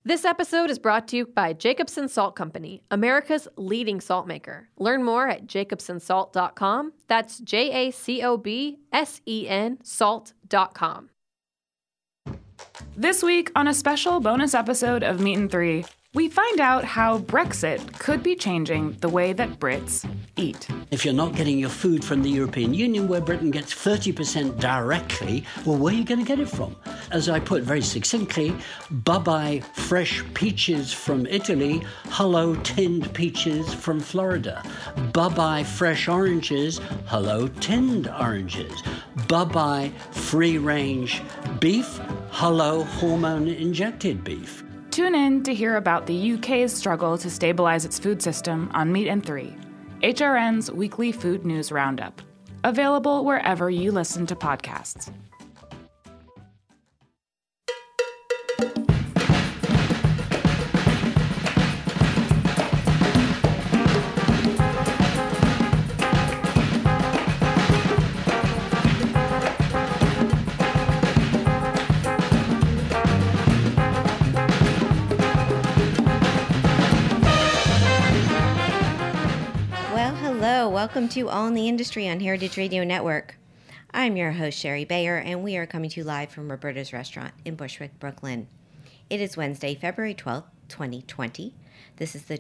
This episode is brought to you by Jacobson Salt Company, America's leading salt maker. Learn more at jacobsonsalt.com. That's JACOBSEN salt.com. This week, on a special bonus episode of Meat and Three, we find out how Brexit could be changing the way that Brits eat. If you're not getting your food from the European Union, where Britain gets 30% directly, well, where are you going to get it from? As I put very succinctly, bye-bye fresh peaches from Italy, hello tinned peaches from Florida. Bye-bye fresh oranges, hello tinned oranges. Bye-bye free-range beef, hello hormone-injected beef. Tune in to hear about the UK's struggle to stabilize its food system on Meat and Three, HRN's weekly food news roundup. Available wherever you listen to podcasts. Welcome to All in the Industry on Heritage Radio Network. I'm your host, Sherry Bayer, and we are coming to you live from Roberta's Restaurant in Bushwick, Brooklyn. It is Wednesday, February 12th, 2020. This is the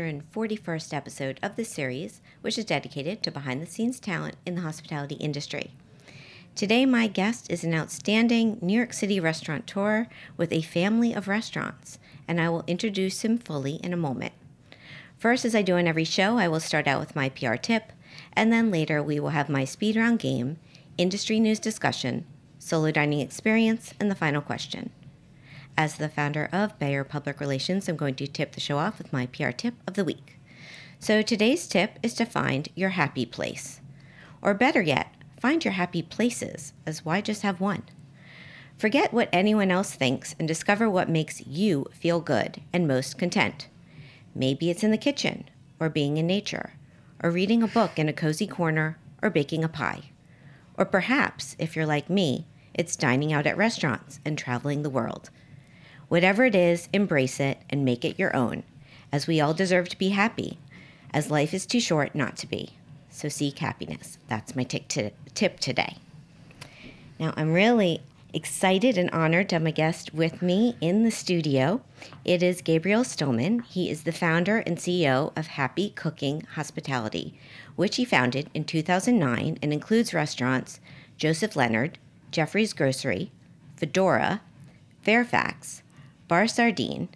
241st episode of this series, which is dedicated to behind-the-scenes talent in the hospitality industry. Today, my guest is an outstanding New York City restaurateur with a family of restaurants, and I will introduce him fully in a moment. First, as I do on every show, I will start out with my PR tip, and then later we will have my speed round game, industry news discussion, solo dining experience, and the final question. As the founder of Bayer Public Relations, I'm going to tip the show off with my PR tip of the week. So today's tip is to find your happy place. Or better yet, find your happy places, as why just have one? Forget what anyone else thinks and discover what makes you feel good and most content. Maybe it's in the kitchen, or being in nature, or reading a book in a cozy corner, or baking a pie. Or perhaps, if you're like me, it's dining out at restaurants and traveling the world. Whatever it is, embrace it and make it your own, as we all deserve to be happy, as life is too short not to be. So seek happiness. That's my tip today. Now, I'm really excited and honored to have my guest with me in the studio. It is Gabriel Stillman. He is the founder and CEO of Happy Cooking Hospitality, which he founded in 2009 and includes restaurants Joseph Leonard, Jeffrey's Grocery, Fedora, Fairfax, Bar Sardine,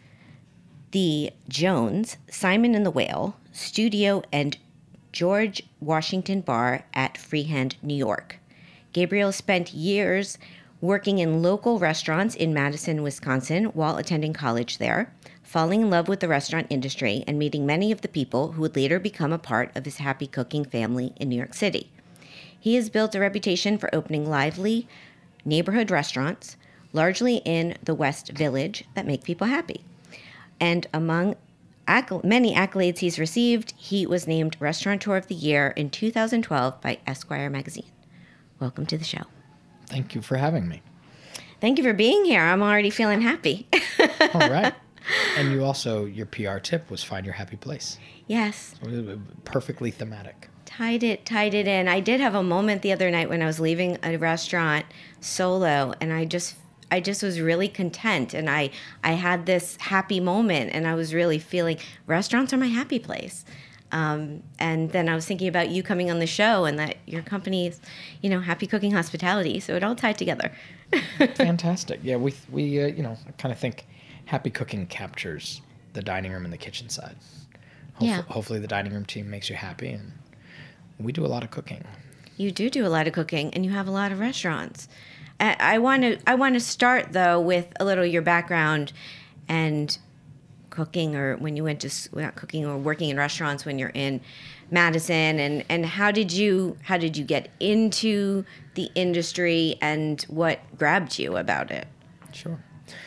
The Jones, Simon and the Whale, Studio, and George Washington Bar at Freehand, New York. Gabriel spent years working in local restaurants in Madison, Wisconsin, while attending college there, falling in love with the restaurant industry and meeting many of the people who would later become a part of his Happy Cooking family in New York City. He has built a reputation for opening lively neighborhood restaurants, largely in the West Village, that make people happy. And among many accolades he's received, he was named Restaurateur of the Year in 2012 by Esquire magazine. Welcome to the show. Thank you for having me. Thank you for being here. I'm already feeling happy. All right. And you also, your PR tip was find your happy place. Yes. So perfectly thematic. Tied it in. I did have a moment the other night when I was leaving a restaurant solo, and I just was really content, and I had this happy moment, and I was really feeling restaurants are my happy place. And then I was thinking about you coming on the show and that your company is, Happy Cooking Hospitality. So it all tied together. Fantastic. Yeah, we I kind of think Happy Cooking captures the dining room and the kitchen side. Hopefully the dining room team makes you happy, and we do a lot of cooking. You do a lot of cooking, and you have a lot of restaurants. I want to start, though, with a little your background and cooking, or when you went to not cooking or working in restaurants when you're in Madison, and how did you get into the industry, and what grabbed you about it? Sure.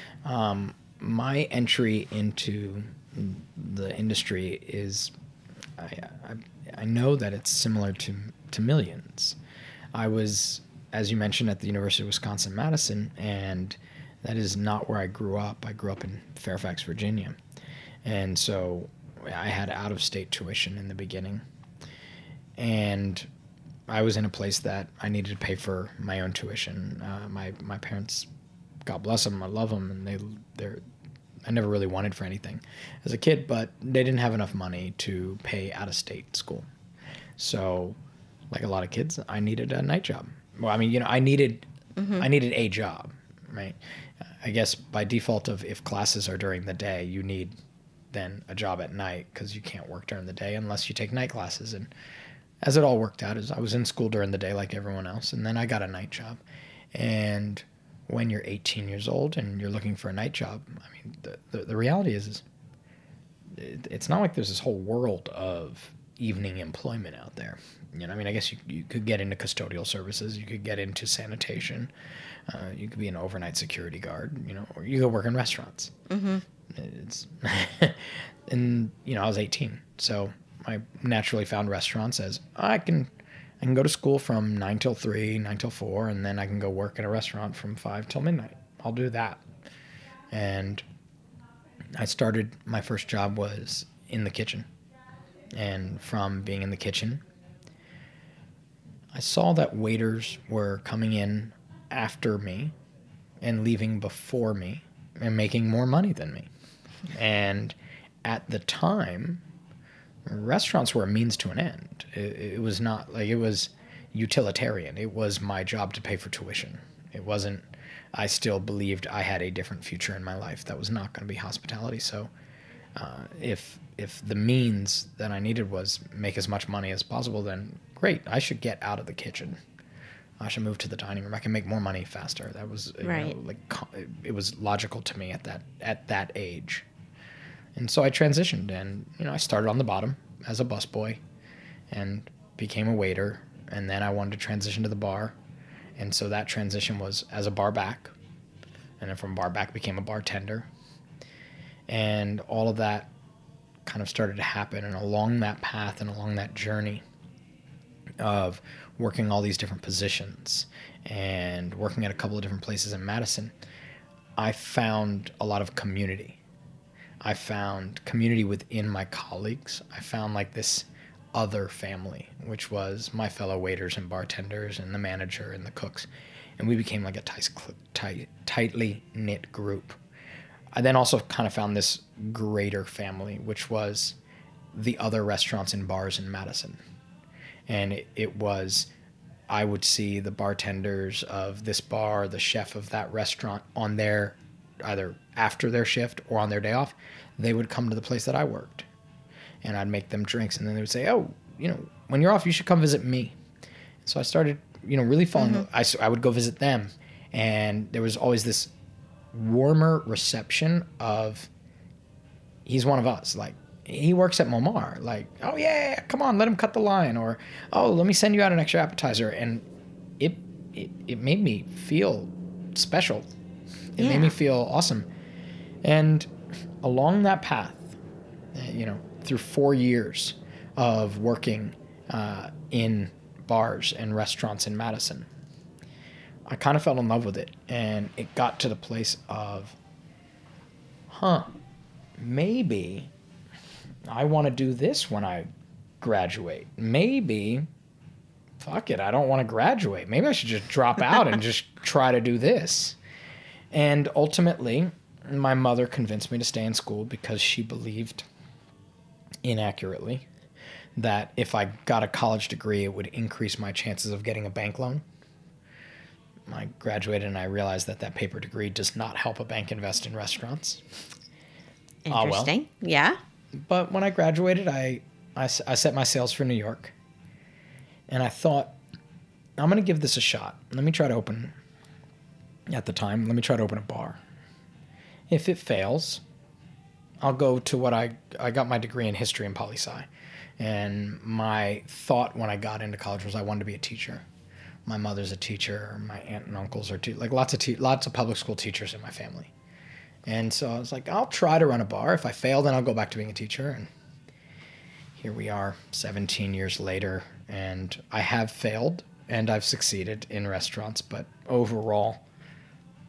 My entry into the industry is, I know that it's similar to millions. I was, as you mentioned, at the University of Wisconsin-Madison, and That is not where I grew up. I grew up in Fairfax, Virginia. And so I had out-of-state tuition in the beginning. And I was in a place that I needed to pay for my own tuition. My parents, God bless them, I love them, and I never really wanted for anything as a kid, but they didn't have enough money to pay out-of-state school. So, like a lot of kids, I needed a night job. Well, I mean, I needed a job, right? I guess by default of if classes are during the day, you need then a job at night because you can't work during the day unless you take night classes. And as it all worked out, is I was in school during the day like everyone else, and then I got a night job. And when you're 18 years old and you're looking for a night job, I mean, the reality is it's not like there's this whole world of evening employment out there. I mean, I guess you could get into custodial services, you could get into sanitation, you could be an overnight security guard, or you could work in restaurants. Mm-hmm. And I was 18, so I naturally found restaurants as I can go to school from 9 till 3, 9 till 4, and then I can go work in a restaurant from 5 till midnight. I'll do that. And my first job was in the kitchen. And from being in the kitchen, I saw that waiters were coming in after me and leaving before me and making more money than me. And at the time, restaurants were a means to an end. It was not like it was utilitarian. It was my job to pay for tuition. It wasn't, I still believed I had a different future in my life that was not going to be hospitality. So if the means that I needed was make as much money as possible, then great, I should get out of the kitchen. I should move to the dining room. I can make more money faster. That was right. It was logical to me at that age. And so I transitioned, and I started on the bottom as a busboy and became a waiter, and then I wanted to transition to the bar. And so that transition was as a bar back, and then from bar back became a bartender. And all of that kind of started to happen, and along that path and along that journey of working all these different positions and working at a couple of different places in Madison, I found a lot of community. I found community within my colleagues. I found like this other family, which was my fellow waiters and bartenders and the manager and the cooks. And we became like a tightly knit group. I then also kind of found this greater family, which was the other restaurants and bars in Madison. And it was, I would see the bartenders of this bar, the chef of that restaurant on their, either after their shift or on their day off, they would come to the place that I worked. And I'd make them drinks. And then they would say, oh, when you're off, you should come visit me. So I started, really falling. Mm-hmm. I would go visit them. And there was always this warmer reception of, he's one of us. Like, he works at Momar. Like, oh yeah, come on, let him cut the line. Or, oh, let me send you out an extra appetizer. And it made me feel special. It made me feel awesome. And along that path, through 4 years of working in bars and restaurants in Madison, I kind of fell in love with it. And it got to the place of, maybe I want to do this when I graduate. Maybe, fuck it, I don't want to graduate. Maybe I should just drop out and just try to do this. And ultimately, my mother convinced me to stay in school because she believed, inaccurately, that if I got a college degree, it would increase my chances of getting a bank loan. I graduated and I realized that paper degree does not help a bank invest in restaurants. Interesting. Well. Yeah. But when I graduated, I set my sails for New York. And I thought, I'm going to give this a shot. Let me try to open a bar. If it fails, I'll go to what I got my degree in history and poli-sci. And my thought when I got into college was I wanted to be a teacher. My mother's a teacher. My aunt and uncles are lots of public school teachers in my family. And so I was like, I'll try to run a bar. If I fail, then I'll go back to being a teacher. And here we are 17 years later. And I have failed and I've succeeded in restaurants. But overall,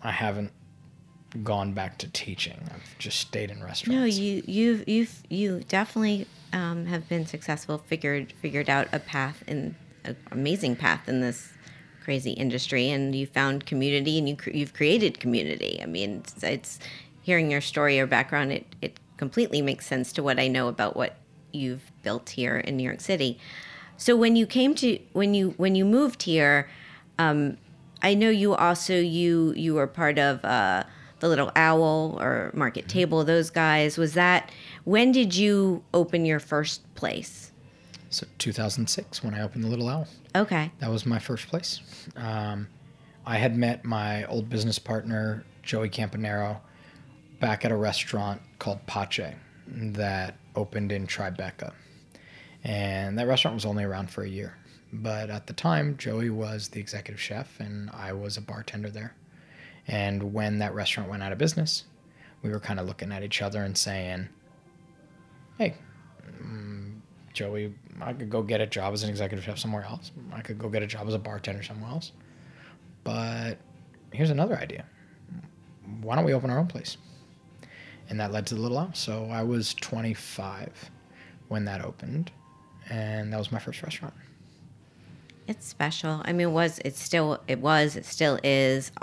I haven't gone back to teaching. I've just stayed in restaurants. No, you definitely have been successful. Figured out a path, an amazing path in this crazy industry, and you found community, and you've created community. I mean, it's hearing your story or background. It completely makes sense to what I know about what you've built here in New York City. So when you moved here, I know you also you were part of the Little Owl or Market Table. Those guys. When did you open your first place? So 2006 when I opened the Little Owl. Okay. That was my first place. I had met my old business partner Joey Campanero back at a restaurant called Pace that opened in Tribeca. And that restaurant was only around for a year. But at the time, Joey was the executive chef and I was a bartender there. And when that restaurant went out of business, we were kind of looking at each other and saying, hey, Joey, I could go get a job as an executive chef somewhere else. I could go get a job as a bartender somewhere else. But here's another idea. Why don't we open our own place? And that led to the Little Owl. So I was 25 when that opened, and that was my first restaurant. It's special. I mean, it still is.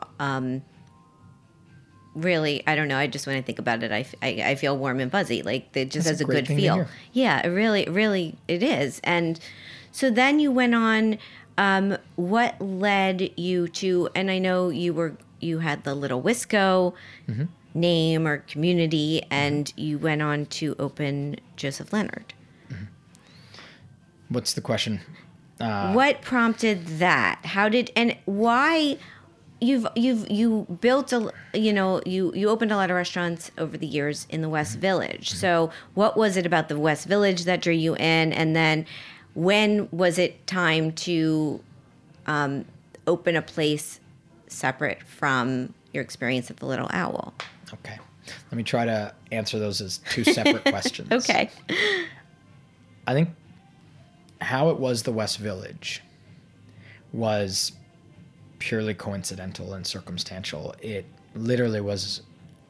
Really, I don't know. I just, when I think about it, I feel warm and fuzzy. Like it just has a good feel. Yeah, it really it is. And so then you went on. What led you to? And I know you had the Little Wisco name or community, and you went on to open Joseph Leonard. What's the question? What prompted that? And why? You built you opened a lot of restaurants over the years in the West Village. So what was it about the West Village that drew you in? And then when was it time to open a place separate from your experience at the Little Owl? Okay. Let me try to answer those as two separate questions. Okay. I think how it was the West Village was purely coincidental and circumstantial. It literally was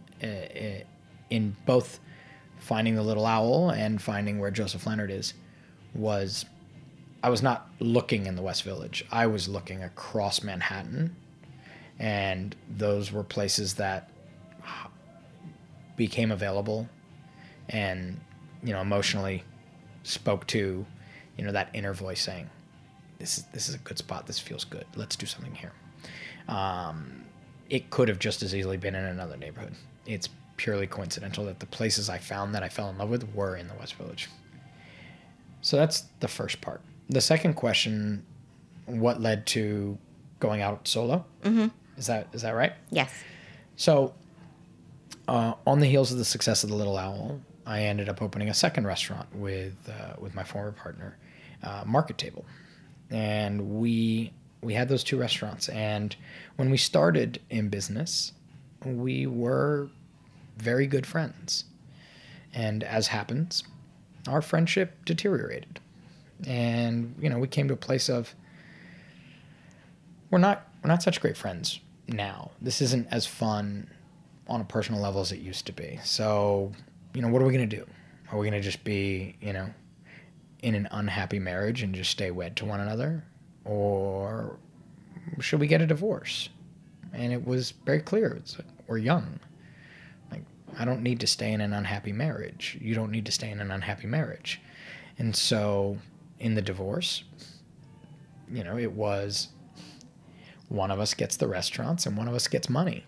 in both finding the Little Owl and finding where Joseph Leonard is, I was not looking in the West Village. I was looking across Manhattan, and those were places that became available and, emotionally spoke to, that inner voice saying, this is a good spot. This feels good. Let's do something here. It could have just as easily been in another neighborhood. It's purely coincidental that the places I found that I fell in love with were in the West Village. So that's the first part. The second question, what led to going out solo? Mm-hmm. Is that right? Yes. So on the heels of the success of the Little Owl, I ended up opening a second restaurant with my former partner, Market Table. And we had those two restaurants. And when we started in business, we were very good friends. And as happens, our friendship deteriorated. And, we came to a place of, we're not such great friends now. This isn't as fun on a personal level as it used to be. So, what are we going to do? Are we going to just be, in an unhappy marriage and just stay wed to one another? Or should we get a divorce? And it was very clear. It's like, we're young. Like, I don't need to stay in an unhappy marriage. You don't need to stay in an unhappy marriage. And so in the divorce, it was one of us gets the restaurants and one of us gets money.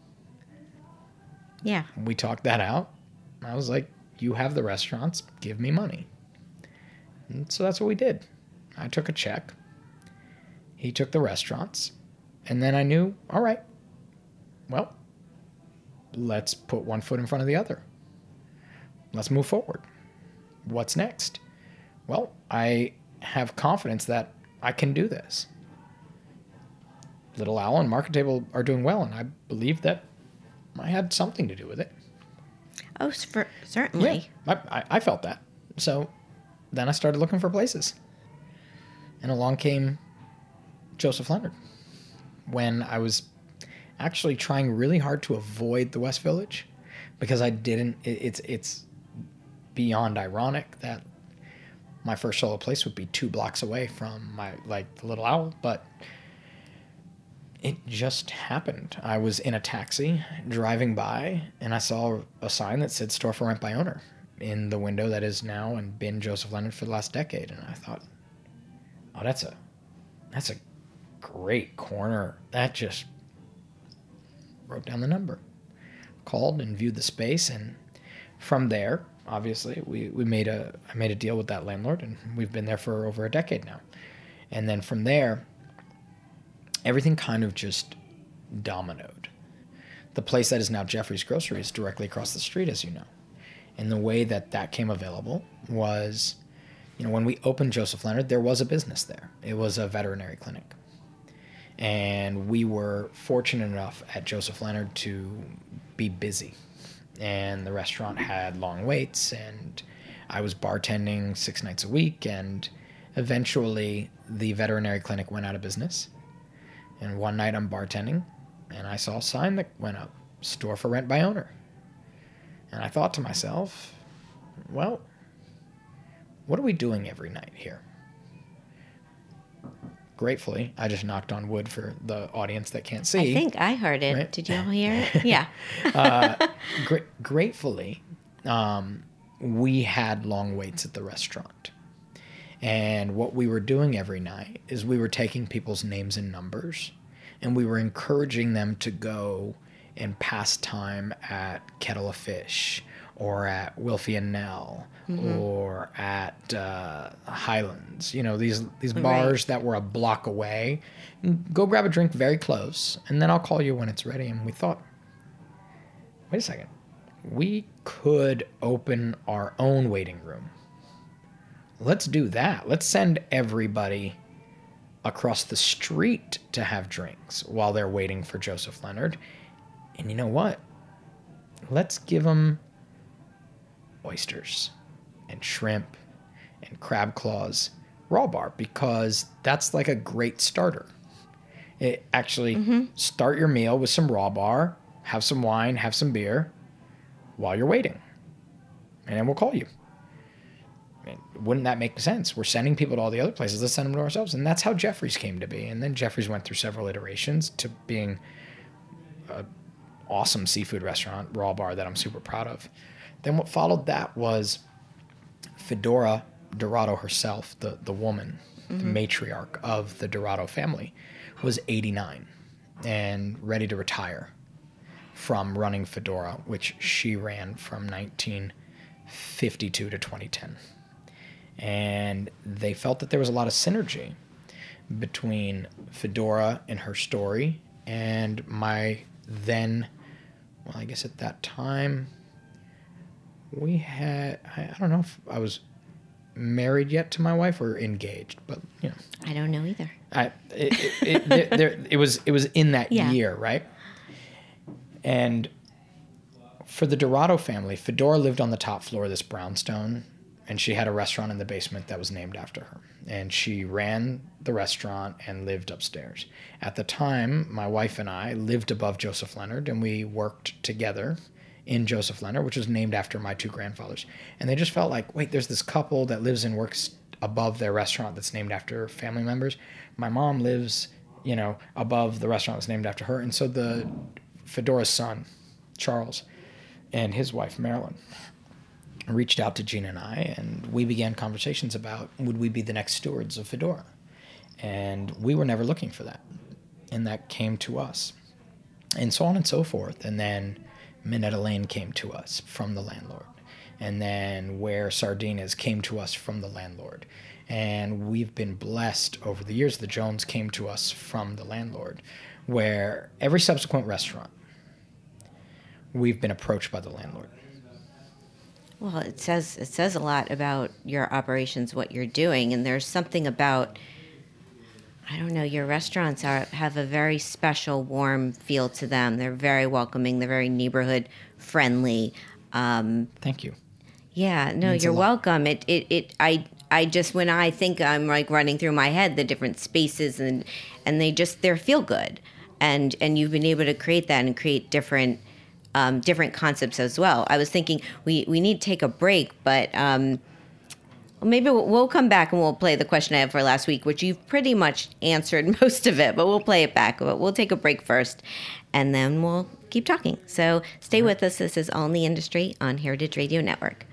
Yeah. We talked that out. I was like, you have the restaurants, give me money. And so that's what we did. I took a check. He took the restaurants. And then I knew, all right, well, let's put one foot in front of the other. Let's move forward. What's next? Well, I have confidence that I can do this. Little Owl and Market Table are doing well, and I believe that I had something to do with it. Oh, certainly. Yeah, I felt that. So then I started looking for places. And along came Joseph Leonard when I was actually trying really hard to avoid the West Village because I didn't. It's beyond ironic that my first solo place would be 2 blocks away from the Little Owl, but it just happened. I was in a taxi driving by, and I saw a sign that said "Store for Rent by Owner" in the window that is now and been Joseph Leonard for the last decade, and I thought, oh, that's a great corner. That just wrote down the number, called and viewed the space, and from there, obviously, I made a deal with that landlord, and we've been there for over a decade now. And then from there, everything kind of just dominoed. The place that is now Jeffrey's Grocery is directly across the street, as you know. And the way that came available was, when we opened Joseph Leonard, there was a business there. It was a veterinary clinic. And we were fortunate enough at Joseph Leonard to be busy. And the restaurant had long waits, and I was bartending 6 nights a week, and eventually the veterinary clinic went out of business. And one night I'm bartending, and I saw a sign that went up, "Store for Rent by Owner." And I thought to myself, well, what are we doing every night here? Gratefully, I just knocked on wood for the audience that can't see. I think I heard it. Right? Did you all hear it? Yeah. Gratefully, we had long waits at the restaurant. And what we were doing every night is we were taking people's names and numbers, and we were encouraging them to go and pass time at Kettle of Fish, or at Wilfie and Nell, or at Highlands. These bars that were a block away. Go grab a drink very close, and then I'll call you when it's ready. And we thought, wait a second, we could open our own waiting room. Let's do that. Let's send everybody across the street to have drinks while they're waiting for Joseph Leonard. And you know what? Let's give them oysters and shrimp and crab claws raw bar, because that's like a great starter. It actually start your meal with some raw bar, have some wine, have some beer while you're waiting, and then we'll call you. Wouldn't that make sense? We're sending people to all the other places. Let's send them to ourselves. And that's how Jeffrey's came to be. And then Jeffrey's went through several iterations to being an awesome seafood restaurant, raw bar, that I'm super proud of. Then what followed that was Fedora Dorado herself, the woman, the matriarch of the Dorado family, was 89 and ready to retire from running Fedora, which she ran from 1952 to 2010. And they felt that there was a lot of synergy between Fedora and her story and my then, well, I guess at that time, we had, I don't know if I was married yet to my wife or engaged, but, I don't know either. It was in that year, right? And for the Dorado family, Fedora lived on the top floor of this brownstone, and she had a restaurant in the basement that was named after her. And she ran the restaurant and lived upstairs. At the time, my wife and I lived above Joseph Leonard, and we worked together in Joseph Leonard, which was named after my 2 grandfathers. And they just felt like, wait, there's this couple that lives and works above their restaurant that's named after family members. My mom lives, above the restaurant that's named after her. And so the Fedora's son, Charles, and his wife, Marilyn, reached out to Gina and I, and we began conversations about, would we be the next stewards of Fedora? And we were never looking for that. And that came to us. And so on and so forth. And then Minetta Lane came to us from the landlord. And then Where Sardinas came to us from the landlord. And we've been blessed over the years. The Jones came to us from the landlord. Where every subsequent restaurant, we've been approached by the landlord. Well, it says a lot about your operations, what you're doing, and there's something about, I don't know, your restaurants have a very special, warm feel to them. They're very welcoming. They're very neighborhood friendly. Thank you. Yeah, no, you're welcome. I just, when I think, I'm like running through my head the different spaces, and they're feel good. and you've been able to create that and create different concepts as well. I was thinking we need to take a break, but maybe we'll come back and we'll play the question I had for last week, which you've pretty much answered most of it, but we'll play it back. But we'll take a break first, and then we'll keep talking. So stay with us. This is All in the Industry on Heritage Radio Network.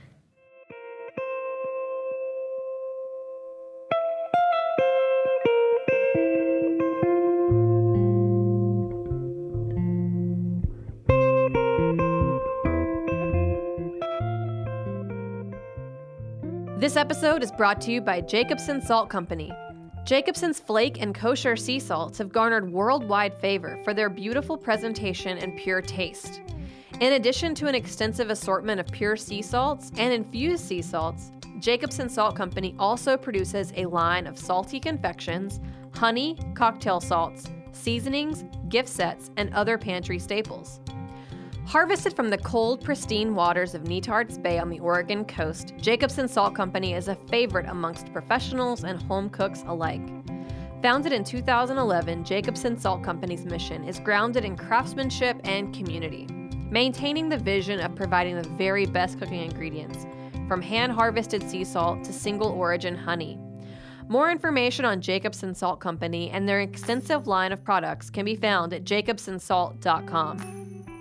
This episode is brought to you by Jacobsen Salt Company. Jacobsen's flake and kosher sea salts have garnered worldwide favor for their beautiful presentation and pure taste. In addition to an extensive assortment of pure sea salts and infused sea salts, Jacobsen Salt Company also produces a line of salty confections, honey, cocktail salts, seasonings, gift sets, and other pantry staples. Harvested from the cold, pristine waters of Netarts Bay on the Oregon coast, Jacobsen Salt Company is a favorite amongst professionals and home cooks alike. Founded in 2011, Jacobsen Salt Company's mission is grounded in craftsmanship and community, maintaining the vision of providing the very best cooking ingredients, from hand-harvested sea salt to single-origin honey. More information on Jacobsen Salt Company and their extensive line of products can be found at jacobsensalt.com.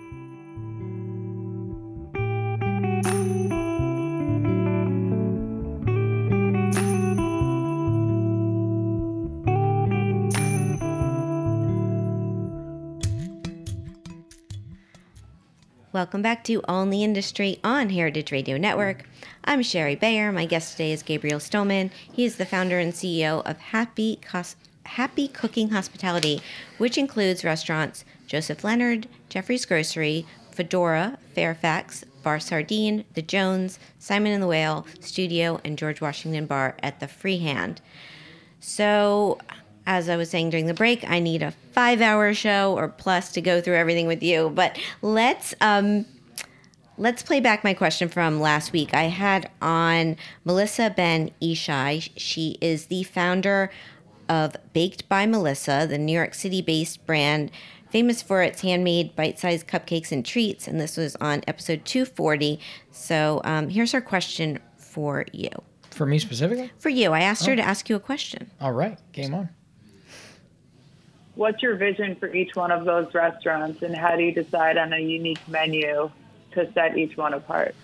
Welcome back to All in the Industry on Heritage Radio Network. I'm Sherry Bayer. My guest today is Gabriel Stoneman. He is the founder and CEO of Happy Cooking Hospitality, which includes restaurants Joseph Leonard, Jeffrey's Grocery, Fedora, Fairfax, Bar Sardine, The Jones, Simon and the Whale, Studio, and George Washington Bar at the Freehand. So, as I was saying during the break, I need a 5-hour show or plus to go through everything with you. But let's play back my question from last week. I had on Melissa Ben Ishai. She is the founder of Baked by Melissa, the New York City-based brand famous for its handmade bite-sized cupcakes and treats. And this was on episode 240. So here's her question for you. For me specifically? For you. I asked her to ask you a question. All right. Game on. What's your vision for each one of those restaurants, and how do you decide on a unique menu to set each one apart?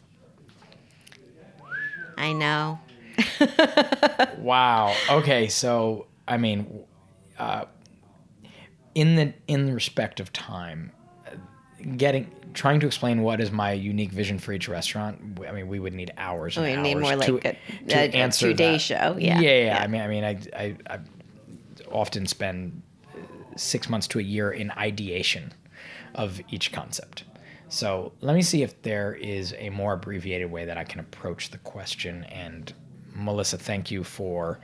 I know. Wow. Okay. So, I mean, in the respect of time, trying to explain what is my unique vision for each restaurant, I mean, we would need hours and hours need more like to answer a 2-day that. show. Yeah. I mean, I often spend 6 months to a year in ideation of each concept. So let me see if there is a more abbreviated way that I can approach the question. And Melissa, thank you for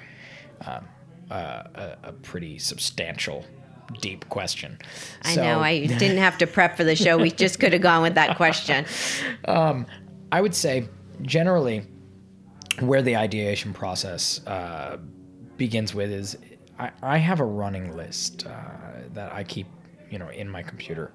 a pretty substantial, deep question. I know. I didn't have to prep for the show. We just could have gone with that question. I would say generally where the ideation process begins with is I have a running list that I keep, in my computer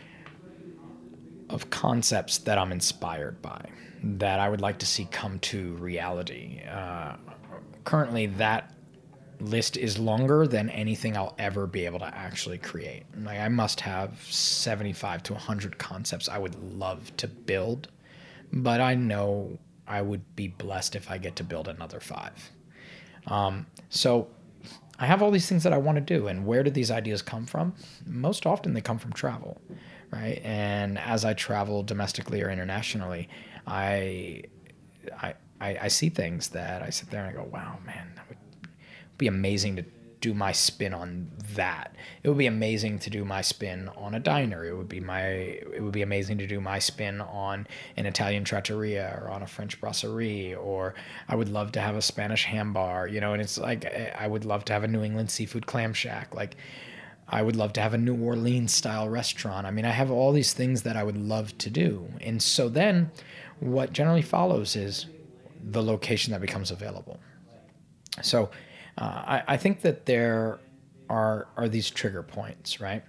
of concepts that I'm inspired by, that I would like to see come to reality. Currently, that list is longer than anything I'll ever be able to actually create. Like, I must have 75 to 100 concepts I would love to build, but I know I would be blessed if I get to build another 5. So I have all these things that I want to do, and where do these ideas come from? Most often they come from travel, right? And as I travel domestically or internationally, I see things that I sit there and I go, wow, man, that would be amazing to do my spin on that. It would be amazing to do my spin on a diner. It would be amazing to do my spin on an Italian trattoria or on a French brasserie, or I would love to have a Spanish ham bar, and it's like, I would love to have a New England seafood clam shack. Like, I would love to have a New Orleans style restaurant. I mean, I have all these things that I would love to do. And so then what generally follows is the location that becomes available. So I think that there are these trigger points, right?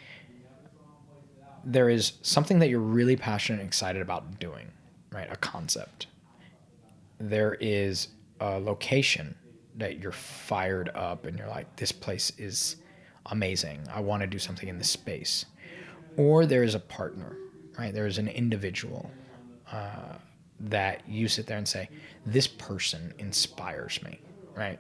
There is something that you're really passionate and excited about doing, right? A concept. There is a location that you're fired up and you're like, this place is amazing. I want to do something in this space. Or there is a partner, right? There is an individual that you sit there and say, this person inspires me, right?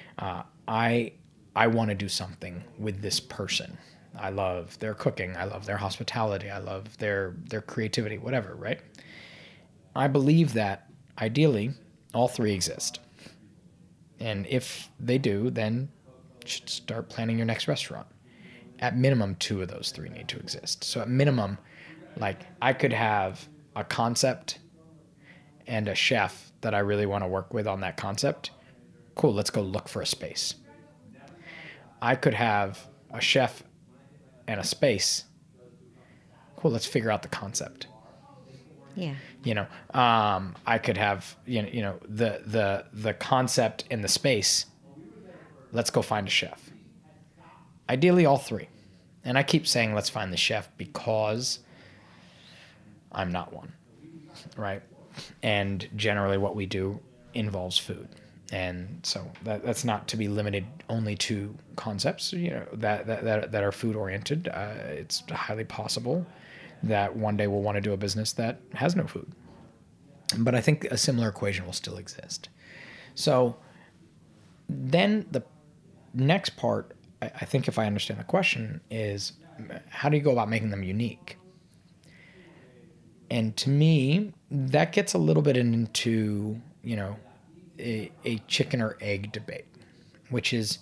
I want to do something with this person. I love their cooking. I love their hospitality. I love their creativity, whatever, right? I believe that ideally all three exist. And if they do, then you should start planning your next restaurant. At minimum, 2 of those 3 need to exist. So at minimum, like I could have a concept and a chef that I really want to work with on that concept. Cool, let's go look for a space. I could have a chef and a space. Cool, let's figure out the concept. Yeah. I could have the concept and the space. Let's go find a chef. Ideally, all 3. And I keep saying let's find the chef because I'm not one, right? And generally, what we do involves food. And so that's not to be limited only to concepts, that are food oriented. It's highly possible that one day we'll want to do a business that has no food. But I think a similar equation will still exist. So then the next part, I think if I understand the question, is how do you go about making them unique? And to me, that gets a little bit into, a chicken or egg debate, which is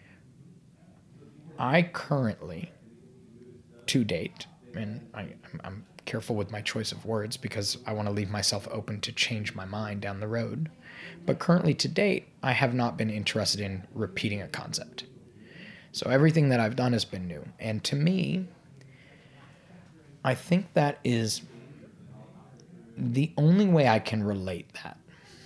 I currently, to date, and I'm careful with my choice of words because I want to leave myself open to change my mind down the road. But currently, to date, I have not been interested in repeating a concept. So everything that I've done has been new. And to me, I think that is the only way I can relate that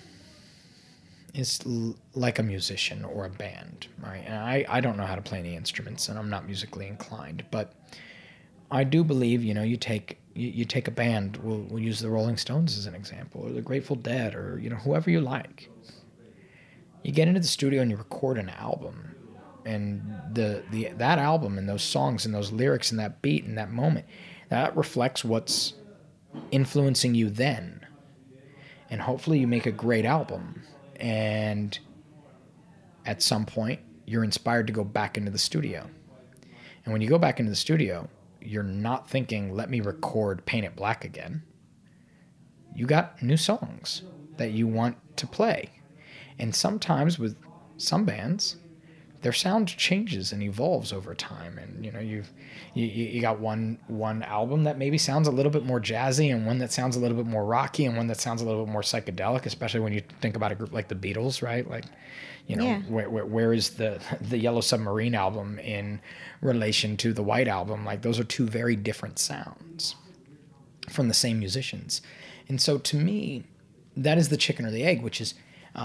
is like a musician or a band, right? And I don't know how to play any instruments, and I'm not musically inclined, but I do believe, you take a band, we'll use the Rolling Stones as an example, or the Grateful Dead, or, whoever you like. You get into the studio and you record an album, and that album and those songs and those lyrics and that beat and that moment, that reflects what's influencing you then. And hopefully you make a great album. And at some point, you're inspired to go back into the studio. And when you go back into the studio, you're not thinking, let me record Paint It Black again. You got new songs that you want to play. And sometimes with some bands, their sound changes and evolves over time. And, you got one album that maybe sounds a little bit more jazzy, and one that sounds a little bit more rocky, and one that sounds a little bit more psychedelic, especially when you think about a group like the Beatles, right? Like, where is the Yellow Submarine album in relation to the White Album? Like, those are 2 very different sounds from the same musicians. And so to me, that is the chicken or the egg, which is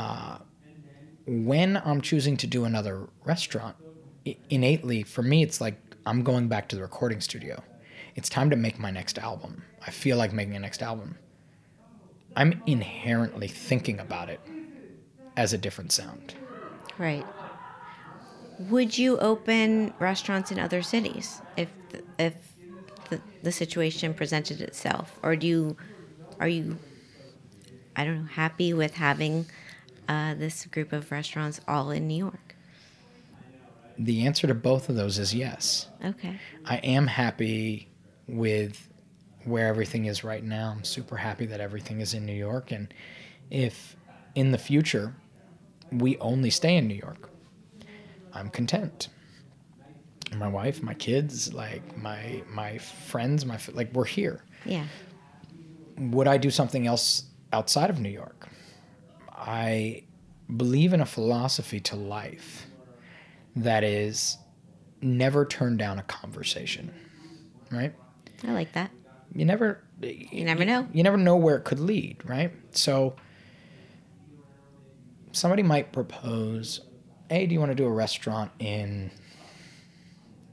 when I'm choosing to do another restaurant, innately, for me, it's like I'm going back to the recording studio. It's time to make my next album. I feel like making a next album. I'm inherently thinking about it as a different sound. Right. Would you open restaurants in other cities if the situation presented itself? Or are you, I don't know, happy with having this group of restaurants all in New York? The answer to both of those is yes. Okay. I am happy with where everything is right now. I'm super happy that everything is in New York. And if in the future we only stay in New York, I'm content. My wife, my kids, like my friends, we're here. Yeah. Would I do something else outside of New York? I believe in a philosophy to life that is never turn down a conversation, right? I like that. You never know. You never know where it could lead, right? So somebody might propose, hey, do you want to do a restaurant in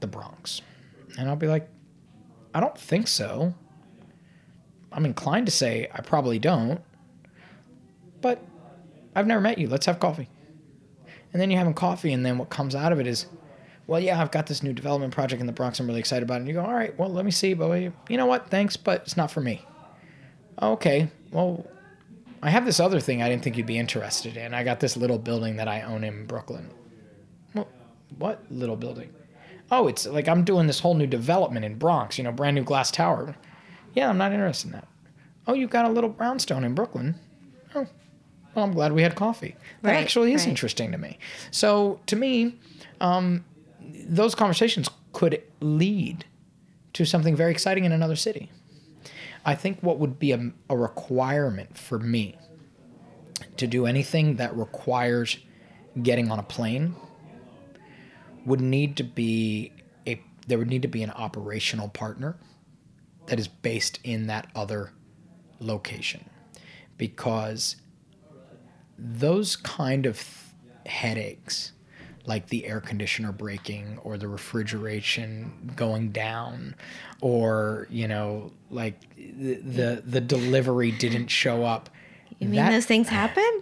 the Bronx? And I'll be like, I don't think so. I'm inclined to say I probably don't, but I've never met you. Let's have coffee. And then you're having coffee, and then what comes out of it is, well, yeah, I've got this new development project in the Bronx. I'm really excited about it. And you go, all right, well, let me see. But you know what? Thanks, but it's not for me. Okay, well, I have this other thing I didn't think you'd be interested in. I got this little building that I own in Brooklyn. Well, what little building? Oh, it's like I'm doing this whole new development in Bronx, brand new glass tower. Yeah, I'm not interested in that. Oh, you've got a little brownstone in Brooklyn. Oh, well, I'm glad we had coffee. That actually is interesting to me. So to me, those conversations could lead to something very exciting in another city. I think what would be a requirement for me to do anything that requires getting on a plane would need to be there would need to be an operational partner that is based in that other location, because those kind of headaches, like the air conditioner breaking or the refrigeration going down, or like the delivery didn't show up. You mean those things happen?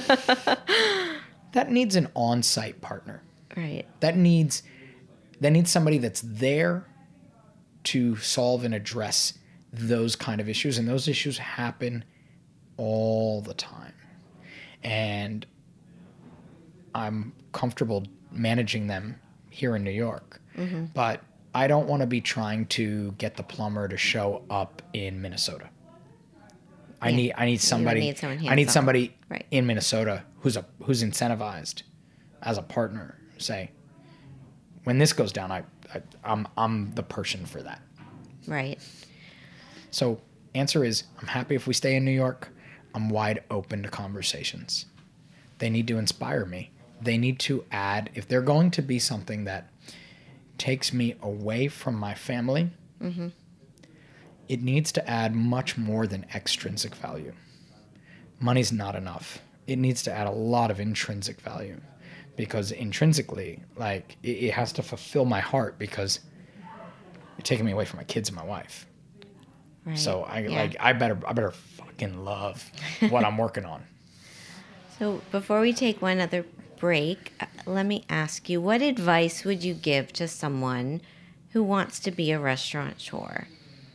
That needs an on-site partner. Right. That needs somebody that's there to solve and address those kind of issues, and those issues happen all the time. And I'm comfortable managing them here in New York, but I don't want to be trying to get the plumber to show up in Minnesota. I need somebody. I need somebody in Minnesota who's incentivized as a partner. Say, when this goes down, I'm the person for that. Right. So answer is, I'm happy if we stay in New York. I'm wide open to conversations. They need to inspire me. They need to add, if they're going to be something that takes me away from my family, it needs to add much more than extrinsic value. Money's not enough. It needs to add a lot of intrinsic value, because intrinsically, like, it has to fulfill my heart, because you're taking me away from my kids and my wife. Right. So I better fucking love what I'm working on. So before we take one other break, let me ask you, what advice would you give to someone who wants to be a restaurateur?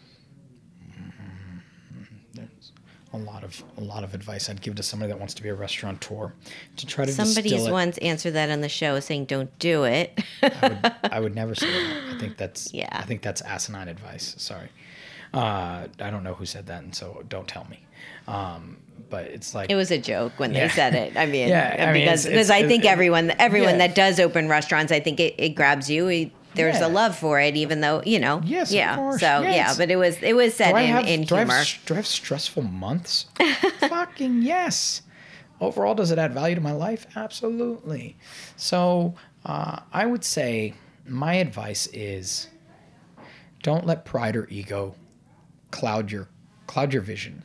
There's a lot of advice I'd give to somebody that wants to be a restaurateur, to try to Somebody's once answered that on the show, saying don't do it. I would never say that. I think that's asinine advice. Sorry. I don't know who said that, and so don't tell me. But it's like, it was a joke when they said it. I mean, because I think everyone that does open restaurants, I think it grabs you. There's a love for it, even though, Yes, of course. So but it was said in humor. Do I have stressful months? Fucking yes. Overall, does it add value to my life? Absolutely. So I would say my advice is, don't let pride or ego cloud your vision.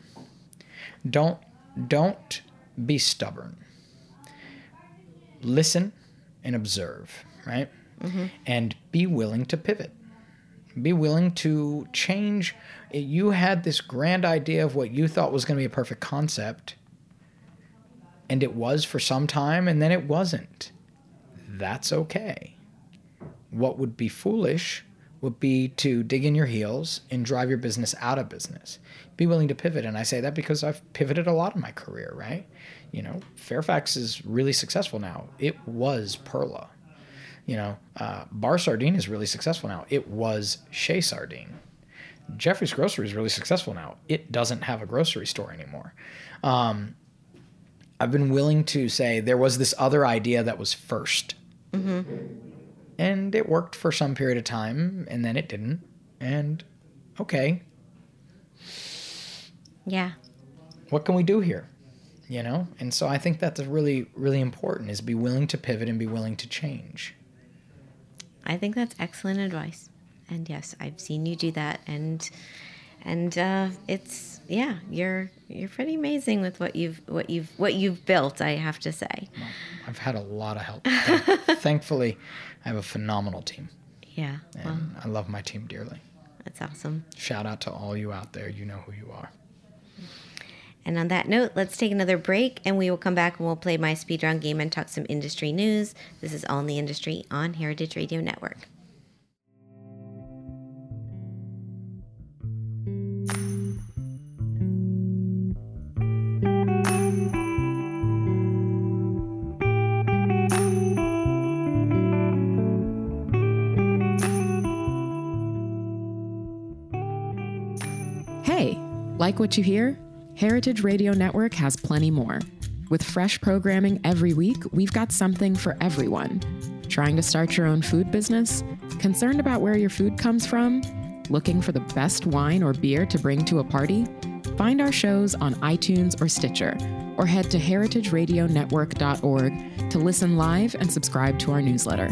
Don't be stubborn. Listen and observe, right? And be willing to pivot. Be willing to change. You had this grand idea of what you thought was going to be a perfect concept, and it was for some time, and then it wasn't. That's okay. What would be foolish would be to dig in your heels and drive your business out of business. Be willing to pivot. And I say that because I've pivoted a lot in my career, right? Fairfax is really successful now. It was Perla. Bar Sardine is really successful now. It was Chez Sardine. Jeffrey's Grocery is really successful now. It doesn't have a grocery store anymore. I've been willing to say there was this other idea that was first. And it worked for some period of time, and then it didn't. And okay. Yeah. What can we do here? And so I think that's really, really important, is be willing to pivot and be willing to change. I think that's excellent advice. And yes, I've seen you do that, and it's you're pretty amazing with what you've built, I have to say. I've had a lot of help. Thankfully, I have a phenomenal team. Yeah. And I love my team dearly. That's awesome. Shout out to all you out there. You know who you are. And on that note, let's take another break, and we will come back and we'll play my speed round game and talk some industry news. This is All in the Industry on Heritage Radio Network. Hey, like what you hear? Heritage Radio Network has plenty more. With fresh programming every week, we've got something for everyone. Trying to start your own food business? Concerned about where your food comes from? Looking for the best wine or beer to bring to a party? Find our shows on iTunes or Stitcher, or head to heritageradionetwork.org to listen live and subscribe to our newsletter.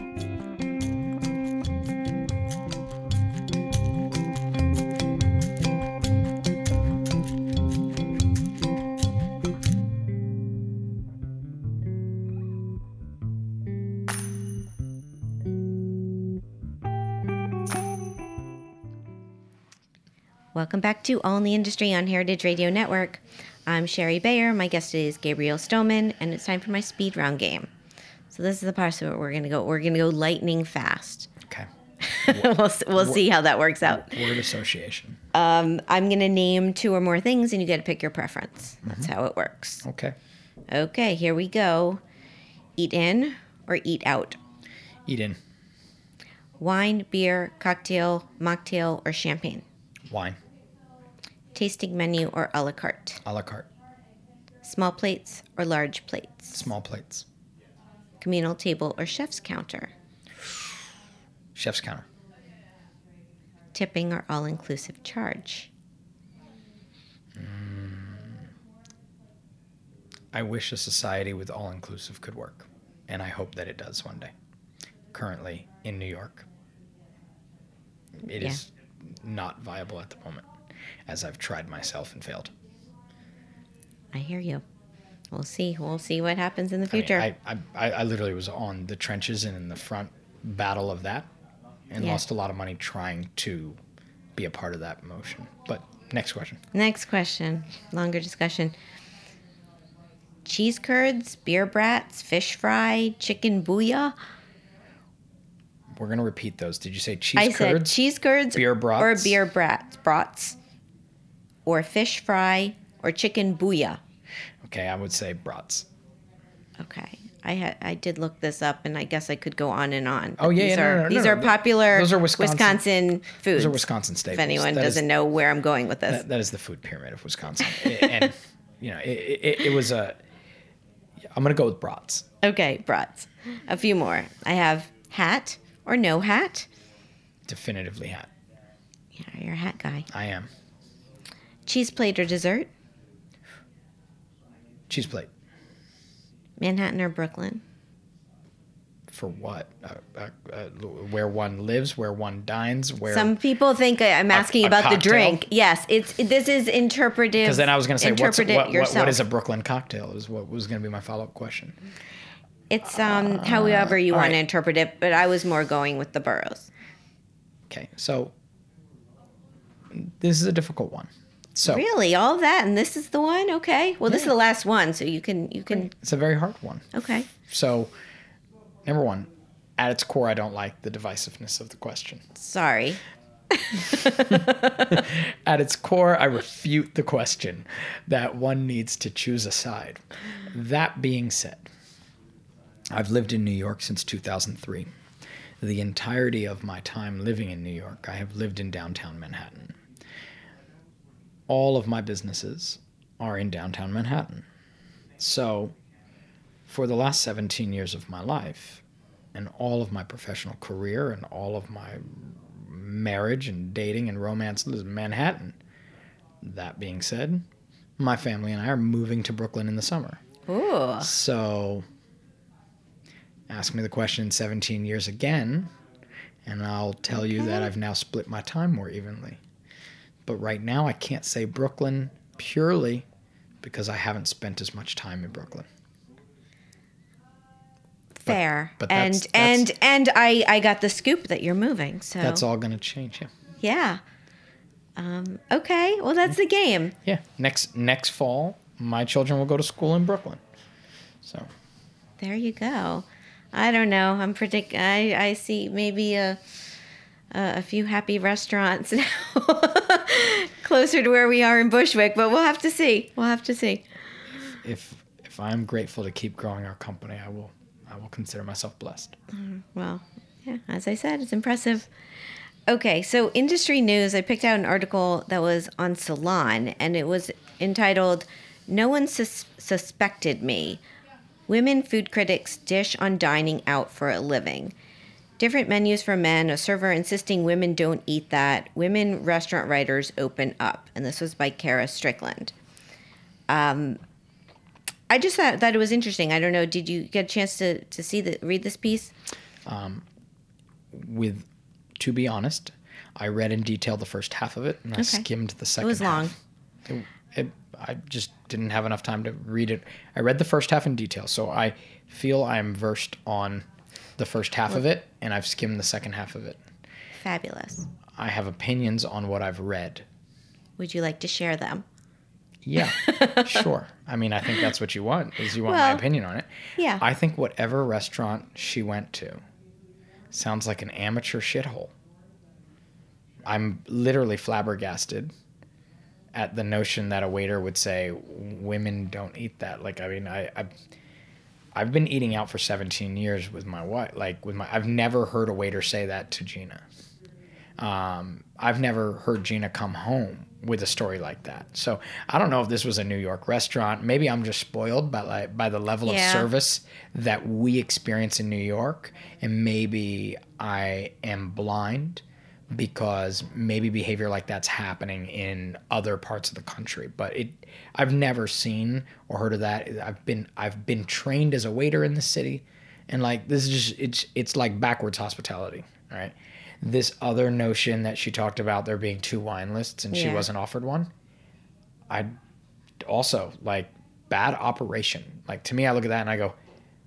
Welcome back to All in the Industry on Heritage Radio Network. I'm Sherry Bayer. My guest is Gabrielle Stoneman, and it's time for my speed round game. So this is the part where we're gonna go lightning fast. Okay. we'll see how that works out. Word association. I'm gonna name two or more things, and you get to pick your preference. That's how it works. Okay. Okay, here we go. Eat in or eat out? Eat in. Wine, beer, cocktail, mocktail, or champagne? Wine. Tasting menu or a la carte? A la carte. Small plates or large plates? Small plates. Communal table or chef's counter? Chef's counter. Tipping or all-inclusive charge? I wish a society with all-inclusive could work, and I hope that it does one day. Currently, in New York, it is not viable at the moment, as I've tried myself and failed. I hear you. We'll see. We'll see what happens in the future. I literally was on the trenches and in the front battle of that, and lost a lot of money trying to be a part of that motion. But next question. Next question. Longer discussion. Cheese curds, beer brats, fish fry, chicken booyah. We're going to repeat those. Did you say cheese curds? I said cheese curds beer brats, or beer brats, or fish fry, or chicken booyah. Okay, I would say brats. Okay. I did look this up, and I guess I could go on and on. Oh, yeah, These are popular those are Wisconsin foods. Those are Wisconsin staples. If anyone doesn't know where I'm going with this. That is the food pyramid of Wisconsin. And, it was a... I'm going to go with brats. Okay, brats. A few more. I have hat or no hat. Definitively hat. Yeah, you're a hat guy. I am. Cheese plate or dessert? Cheese plate. Manhattan or Brooklyn? For what? Where one lives, where one dines, where... Some people think I'm asking about the drink. Yes, this is interpretive. Because then I was going to say, what is a a Brooklyn cocktail is what was going to be my follow-up question. It's however you want to interpret it, but I was more going with the boroughs. Okay, so this is a difficult one. So really, all that, and this is the one? Okay. Well, this is the last one, so you can. It's a very hard one. Okay. So, number one, at its core, I don't like the divisiveness of the question. Sorry. At its core, I refute the question that one needs to choose a side. That being said, I've lived in New York since 2003. The entirety of my time living in New York, I have lived in downtown Manhattan. All of my businesses are in downtown Manhattan. So, for the last 17 years of my life, and all of my professional career, and all of my marriage and dating and romance lives in Manhattan. That being said, my family and I are moving to Brooklyn in the summer. Ooh. So, ask me the question in 17 years again, and I'll tell you that I've now split my time more evenly. But right now, I can't say Brooklyn purely because I haven't spent as much time in Brooklyn. Fair. But and I got the scoop that you're moving. So that's all going to change. Yeah. Okay. Well, that's the game. Yeah. Next fall, my children will go to school in Brooklyn. So there you go. I don't know. I see maybe a few happy restaurants now closer to where we are in Bushwick, but we'll have to see. If I'm grateful to keep growing our company, I will consider myself blessed. Well, yeah, as I said, it's impressive. Okay, so industry news, I picked out an article that was on Salon, and it was entitled, "No One Suspected Me. Women food critics dish on dining out for a living. Different menus for men, a server insisting women don't eat that. Women restaurant writers open up." And this was by Kara Strickland. I just thought it was interesting. I don't know, did you get a chance to read this piece? To be honest, I read in detail the first half of it, and I skimmed the second half. It was long. I just didn't have enough time to read it. I read the first half in detail, so I feel I'm versed on the first half of it, and I've skimmed the second half of it. Fabulous. I have opinions on what I've read. Would you like to share them? Yeah, sure. I mean, I think that's what you want, is you want my opinion on it. Yeah. I think whatever restaurant she went to sounds like an amateur shithole. I'm literally flabbergasted at the notion that a waiter would say, women don't eat that. Like, I mean, I've been eating out for 17 years with my wife. I've never heard a waiter say that to Gina. I've never heard Gina come home with a story like that. So I don't know if this was a New York restaurant. Maybe I'm just spoiled by the level of service that we experience in New York. And maybe I am blind because maybe behavior like that's happening in other parts of the country. But I've never seen or heard of that. I've been trained as a waiter in the city. And like, this is just, it's like backwards hospitality, right? This other notion that she talked about there being 2 wine lists and she wasn't offered one. I also, like, bad operation. Like, to me, I look at that and I go,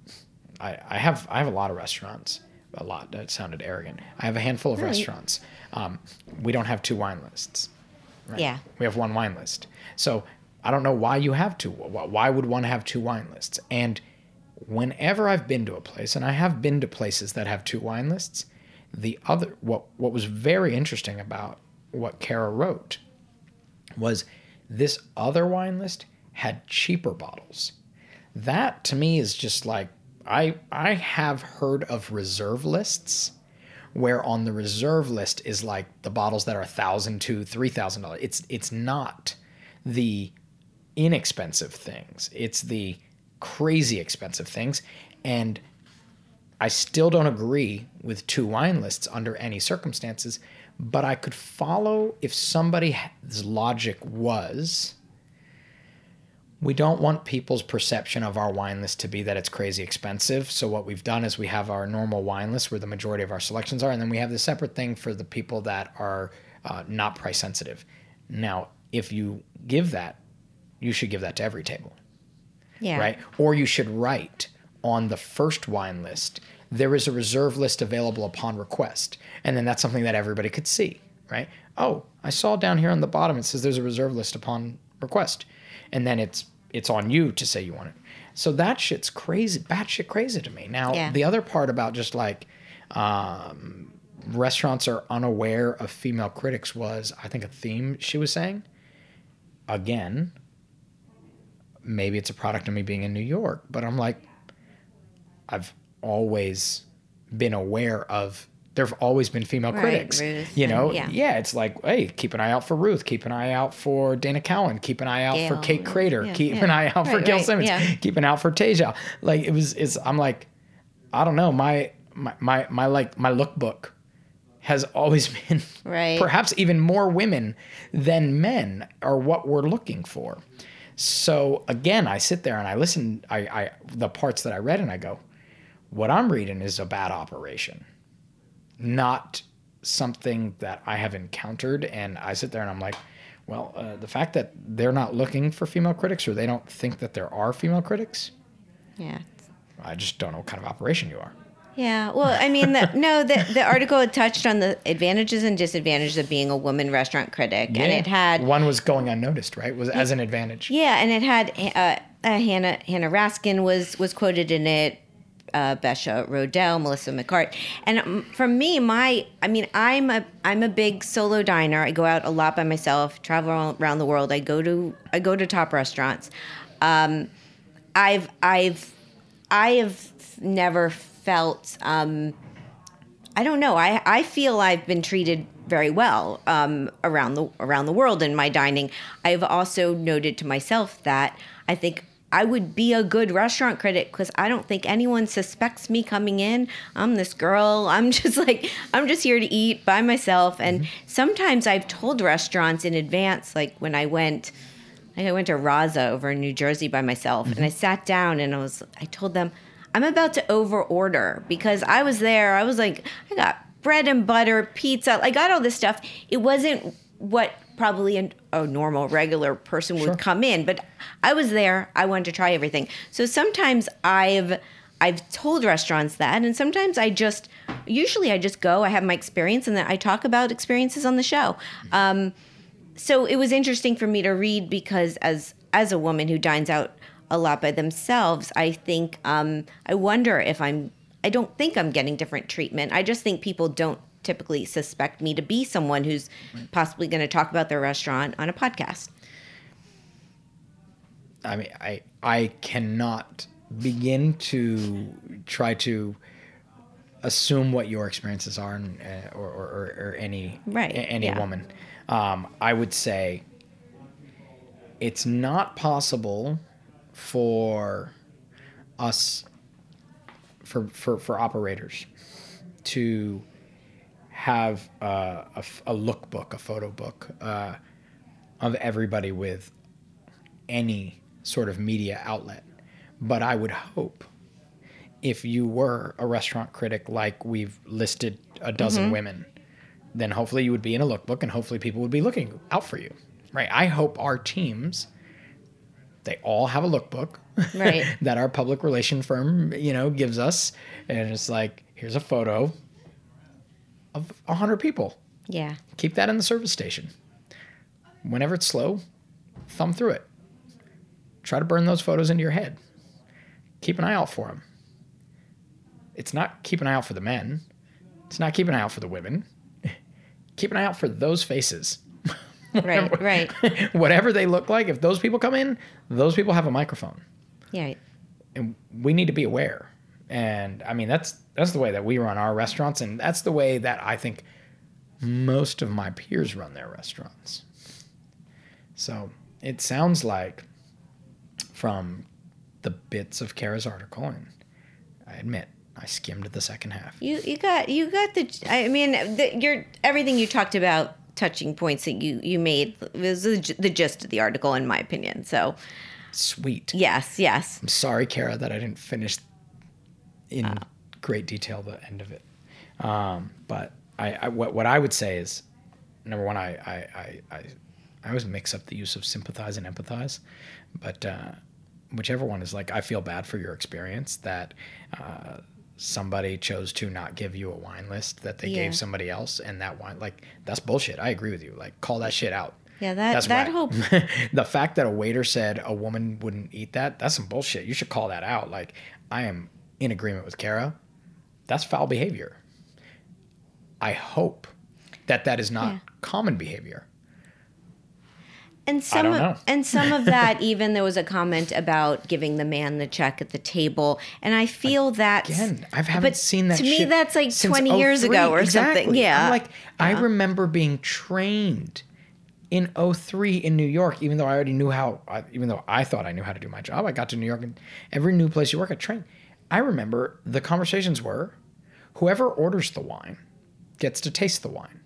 I have a lot of restaurants. A lot. That sounded arrogant. I have a handful of restaurants. We don't have 2 wine lists. Right? Yeah. We have 1 wine list. So I don't know why you have 2. Why would one have 2 wine lists? And whenever I've been to a place, and I have been to places that have 2 wine lists, what was very interesting about what Kara wrote was this other wine list had cheaper bottles. That to me is just like, I have heard of reserve lists where on the reserve list is like the bottles that are $1,000 to $3,000. It's not the inexpensive things. It's the crazy expensive things. And I still don't agree with 2 wine lists under any circumstances, but I could follow if somebody's logic was, we don't want people's perception of our wine list to be that it's crazy expensive. So what we've done is we have our normal wine list where the majority of our selections are, and then we have the separate thing for the people that are not price sensitive. Now, if you give that, you should give that to every table. Yeah. Right? Or you should write on the first wine list, there is a reserve list available upon request. And then that's something that everybody could see, right? Oh, I saw down here on the bottom, it says there's a reserve list upon request. And then it's on you to say you want it. So that shit's crazy, batshit crazy to me. Now, the other part about just like restaurants are unaware of female critics was, I think, a theme she was saying. Again, maybe it's a product of me being in New York, but I'm like, I've always been aware of, there have always been female critics, Ruth, you know? Yeah, it's like, hey, keep an eye out for Ruth, keep an eye out for Dana Cowan, keep an eye out for Kate Crater, keep an eye out for Gail Simmons, keep an eye out for Teja. Like I'm like, I don't know, my lookbook has always been perhaps even more women than men are what we're looking for. So again, I sit there and I listen, I the parts that I read and I go, what I'm reading is a bad operation, not something that I have encountered. And I sit there and I'm like, well, the fact that they're not looking for female critics or they don't think that there are female critics. Yeah. I just don't know what kind of operation you are. Yeah, well, I mean, the article touched on the advantages and disadvantages of being a woman restaurant critic, and it had one was going unnoticed, right? Was as an advantage. Yeah, and it had Hannah Raskin was quoted in it, Besha Rodell, Melissa McCart, and for me, I'm a big solo diner. I go out a lot by myself, travel around the world. I go to top restaurants. I have never felt, I don't know. I feel I've been treated very well around the world in my dining. I've also noted to myself that I think I would be a good restaurant critic because I don't think anyone suspects me coming in. I'm this girl. I'm just here to eat by myself. And sometimes I've told restaurants in advance, like when I went to Raza over in New Jersey by myself, and I sat down and I told them, I'm about to overorder because I was there. I was like, I got bread and butter, pizza. I got all this stuff. It wasn't what probably a normal, regular person would come in, but I was there. I wanted to try everything. So sometimes I've told restaurants that, and sometimes usually I just go. I have my experience, and then I talk about experiences on the show. So it was interesting for me to read because as a woman who dines out a lot by themselves, I think I wonder if I don't think I'm getting different treatment. I just think people don't typically suspect me to be someone who's possibly going to talk about their restaurant on a podcast. I mean, I cannot begin to try to assume what your experiences are, or any woman. I would say it's not possible for us, for operators, to have a lookbook, a photo book of everybody with any sort of media outlet. But I would hope if you were a restaurant critic like we've listed a dozen women, then hopefully you would be in a lookbook and hopefully people would be looking out for you, right? I hope our teams, they all have a lookbook that our public relation firm, gives us. And it's like, here's a photo of 100 people. Yeah. Keep that in the service station. Whenever it's slow, thumb through it. Try to burn those photos into your head. Keep an eye out for them. It's not keep an eye out for the men. It's not keep an eye out for the women. Keep an eye out for those faces. Right. Whatever they look like, if those people come in, those people have a microphone. Yeah. And we need to be aware. And I mean, that's the way that we run our restaurants, and that's the way that I think most of my peers run their restaurants. So it sounds like, from the bits of Kara's article, and I admit I skimmed the second half. You got everything you talked about, touching points that you made was the gist of the article, in my opinion. So sweet. Yes. I'm sorry, Kara, that I didn't finish in great detail the end of it. But what I would say is, number one, I always mix up the use of sympathize and empathize, but whichever one is, like, I feel bad for your experience that somebody chose to not give you a wine list that they gave somebody else, and that wine, like, that's bullshit. I agree with you. Like, call that shit out. Yeah, that whole the fact that a waiter said a woman wouldn't eat that's some bullshit. You should call that out. Like, I am in agreement with Kara. That's foul behavior. I hope that is not common behavior. And some of that, even there was a comment about giving the man the check at the table, and I feel that again, I haven't seen that. To me, that's like 20 years ago or something. Yeah, I'm like, I remember being trained in 2003 in New York, even though I thought I knew how to do my job. I got to New York, and every new place you work at, train. I remember the conversations were, whoever orders the wine gets to taste the wine.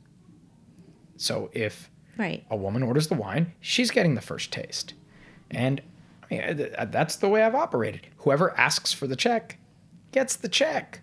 So if a woman orders the wine, she's getting the first taste. And I mean, that's the way I've operated. Whoever asks for the check gets the check.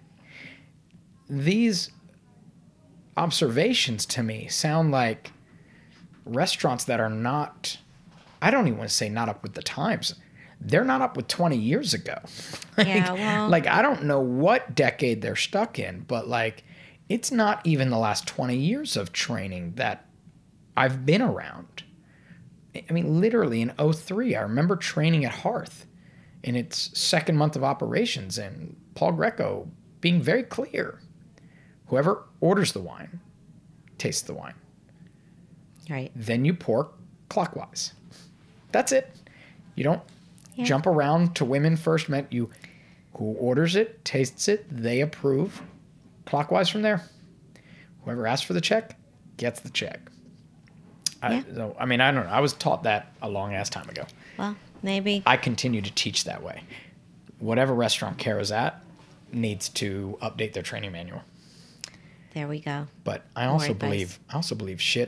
These observations to me sound like restaurants that are not, I don't even want to say not up with the times. they're not up with 20 years ago. Yeah, well. Like, I don't know what decade they're stuck in, but like, it's not even the last 20 years of training that I've been around. I mean, literally in 2003, I remember training at Hearth in its second month of operations, and Paul Greco being very clear. Whoever orders the wine tastes the wine. Right. Then you pour clockwise. That's it. You don't jump around to women first. Who orders it, tastes it, they approve. Clockwise from there. Whoever asks for the check gets the check. I mean, I don't know. I was taught that a long ass time ago. Well, maybe. I continue to teach that way. Whatever restaurant Kara's at needs to update their training manual. There we go. But I also believe shit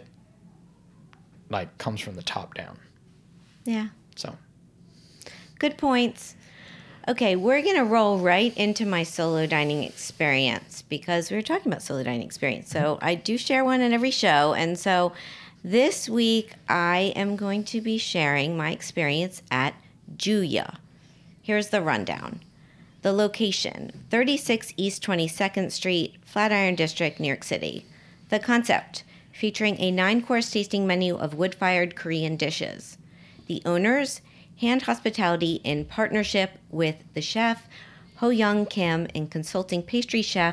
like comes from the top down. Yeah. So. Good points. Okay, we're going to roll right into my solo dining experience because we were talking about solo dining experience. So I do share one in every show. And so this week I am going to be sharing my experience at Juya. Here's the rundown. The location, 36 East 22nd Street, Flatiron District, New York City. The concept, featuring a 9-course tasting menu of wood-fired Korean dishes. The owners, Hand Hospitality in partnership with the chef Ho Young Kim and consulting pastry chef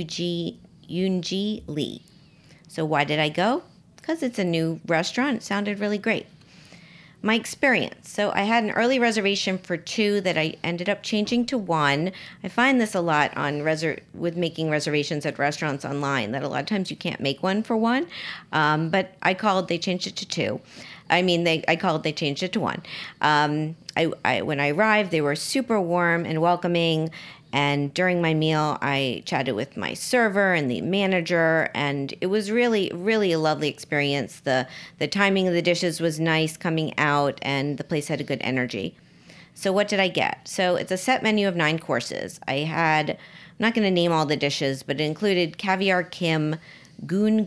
Yoonji Lee. So why did I go? Because it's a new restaurant. It sounded really great. My experience. So I had an early reservation for 2 that I ended up changing to 1. I find this a lot on with making reservations at restaurants online, that a lot of times you can't make one for 1. But I called, they changed it to 2. I called, they changed it to 1. When I arrived, they were super warm and welcoming. And during my meal, I chatted with my server and the manager, and it was really, really a lovely experience. The timing of the dishes was nice coming out, and the place had a good energy. So what did I get? So it's a set menu of 9 courses. I had, I'm not going to name all the dishes, but it included caviar kim, goon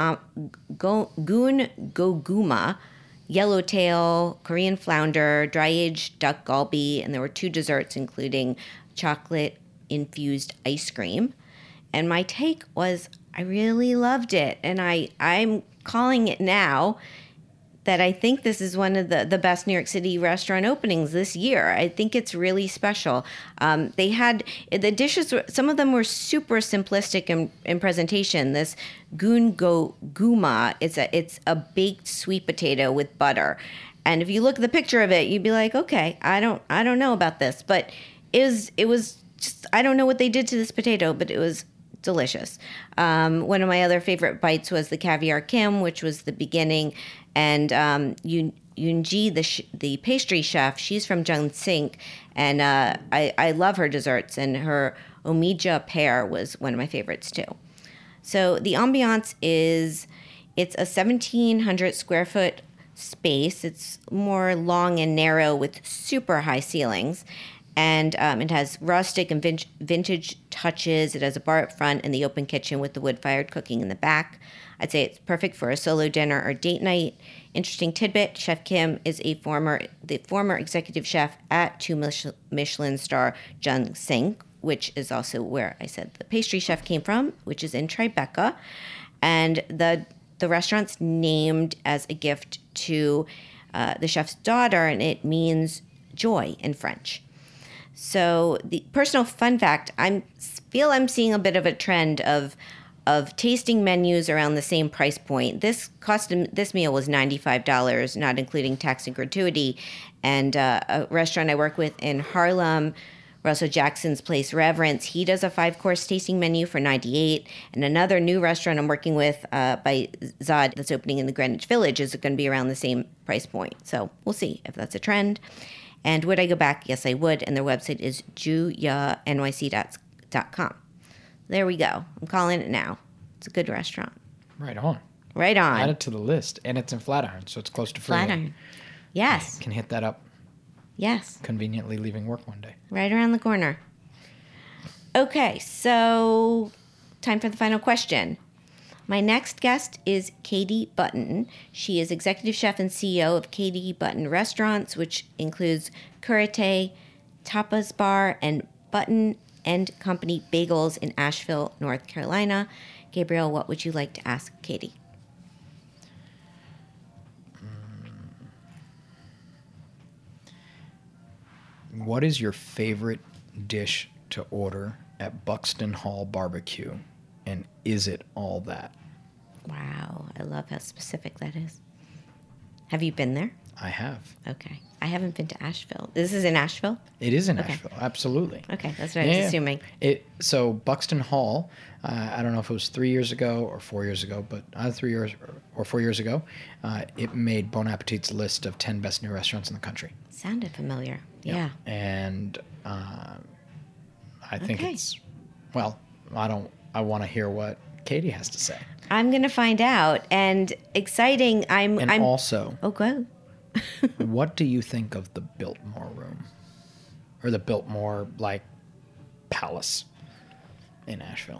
goguma, yellowtail, Korean flounder, dry-aged duck galbi, and there were 2 desserts, including chocolate-infused ice cream. And my take was I really loved it. And I'm calling it now that I think this is one of the best New York City restaurant openings this year. I think it's really special. They had the dishes, some of them were super simplistic in presentation. This goon goguma, it's a baked sweet potato with butter. And if you look at the picture of it, you'd be like, okay, I don't know about this, but it was just, I don't know what they did to this potato, but it was delicious. One of my other favorite bites was the caviar kim, which was the beginning. And Yoonji, the pastry chef, she's from Jeonseong, and I love her desserts, and her omija pear was one of my favorites too. So the ambiance it's a 1,700 square foot space. It's more long and narrow with super high ceilings. And it has rustic and vintage touches. It has a bar up front and the open kitchen with the wood-fired cooking in the back. I'd say it's perfect for a solo dinner or date night. Interesting tidbit, Chef Kim is the former executive chef at 2 Michelin star Jeonseong, which is also where I said the pastry chef came from, which is in Tribeca. And the restaurant's named as a gift to the chef's daughter, and it means joy in French. So the personal fun fact, I'm seeing a bit of a trend of tasting menus around the same price point. This meal was $95, not including tax and gratuity. And a restaurant I work with in Harlem, Russell Jackson's place, Reverence, he does a 5-course tasting menu for $98. And another new restaurant I'm working with by Zod that's opening in the Greenwich Village is going to be around the same price point. So we'll see if that's a trend. And would I go back? Yes, I would. And their website is juyanyc.com. There we go. I'm calling it now. It's a good restaurant. Right on. Right on. Add it to the list. And it's in Flatiron, so it's close to Freeway. Flatiron. Yes. Can hit that up. Yes. Conveniently leaving work one day. Right around the corner. Okay, so time for the final question. My next guest is Katie Button. She is executive chef and CEO of Katie Button Restaurants, which includes Curate, Tapas Bar, and Button and Company Bagels in Asheville, North Carolina. Gabriel, what would you like to ask Katie? What is your favorite dish to order at Buxton Hall Barbecue, and is it all that? Wow, I love how specific that is. Have you been there? I have. Okay. I haven't been to Asheville. This is in Asheville? It is in Okay. Asheville, absolutely. Okay, that's what I was assuming. So Buxton Hall, I don't know if it was 3 years ago or 4 years ago, but either 3 years or 4 years ago, it made Bon Appetit's list of 10 best new restaurants in the country. Sounded familiar. Yeah. And I think Okay. it's, well, I want to hear what Katie has to say. I'm going to find out. And exciting. I'm Also, Oh, go. what do you think of the Biltmore Room? Or the Biltmore, palace in Asheville?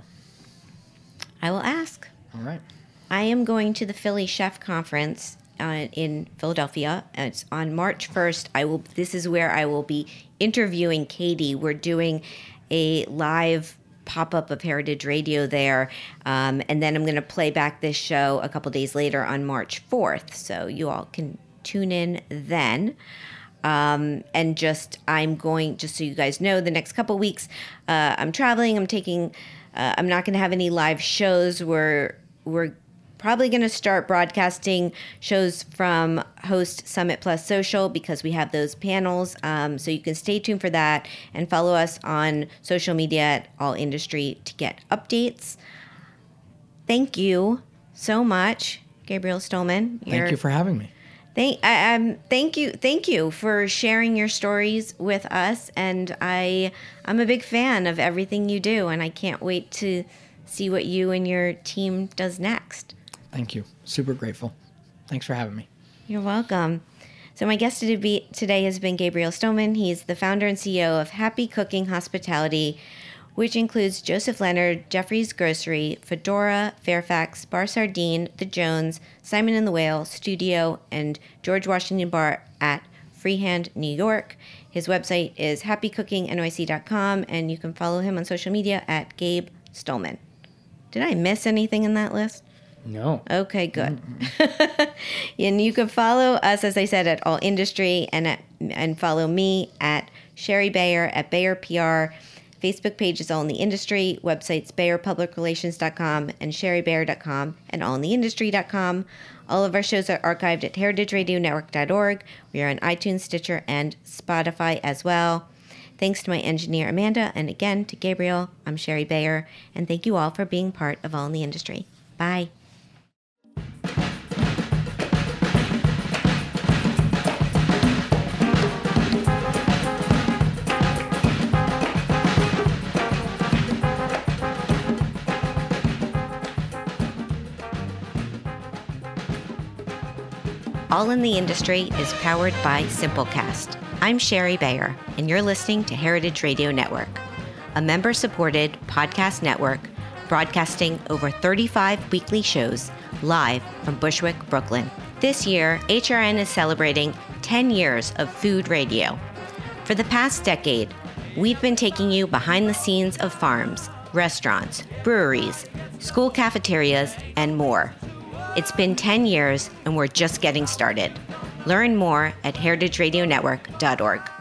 I will ask. All right. I am going to the Philly Chef Conference in Philadelphia. It's on March 1st. This is where I will be interviewing Katie. We're doing a live pop-up of Heritage Radio there, and then I'm going to play back this show a couple days later on March 4th, so you all can tune in then. And I'm going, just so you guys know, the next couple weeks, I'm traveling. I'm not going to have any live shows. We're probably going to start broadcasting shows from Host Summit Plus Social because we have those panels. So you can stay tuned for that and follow us on social media at All Industry to get updates. Thank you so much, Gabriel Stolman. Thank you for having me. Thank you for sharing your stories with us, and I'm a big fan of everything you do, and I can't wait to see what you and your team does next. Thank you. Super grateful. Thanks for having me. You're welcome. So my guest today has been Gabriel Stolman. He's the founder and CEO of Happy Cooking Hospitality, which includes Joseph Leonard, Jeffrey's Grocery, Fedora, Fairfax, Bar Sardine, The Jones, Simon and the Whale, Studio, and George Washington Bar at Freehand, New York. His website is happycookingnyc.com, and you can follow him on social media at Gabe Stolman. Did I miss anything in that list? No. Okay, good. And you can follow us, as I said, at All Industry, and follow me at Sherry Bayer at Bayer PR. Facebook page is All in the Industry. Websites BayerPublicRelations.com and SherryBayer.com and AllInTheIndustry.com. All of our shows are archived at HeritageRadioNetwork.org. We are on iTunes, Stitcher, and Spotify as well. Thanks to my engineer, Amanda, and again to Gabriel. I'm Sherry Bayer, and thank you all for being part of All in the Industry. Bye. All in the Industry is powered by Simplecast. I'm Sherry Bayer, and you're listening to Heritage Radio Network, a member-supported podcast network broadcasting over 35 weekly shows live from Bushwick, Brooklyn. This year, HRN is celebrating 10 years of food radio. For the past decade, we've been taking you behind the scenes of farms, restaurants, breweries, school cafeterias, and more. It's been 10 years, and we're just getting started. Learn more at heritageradionetwork.org.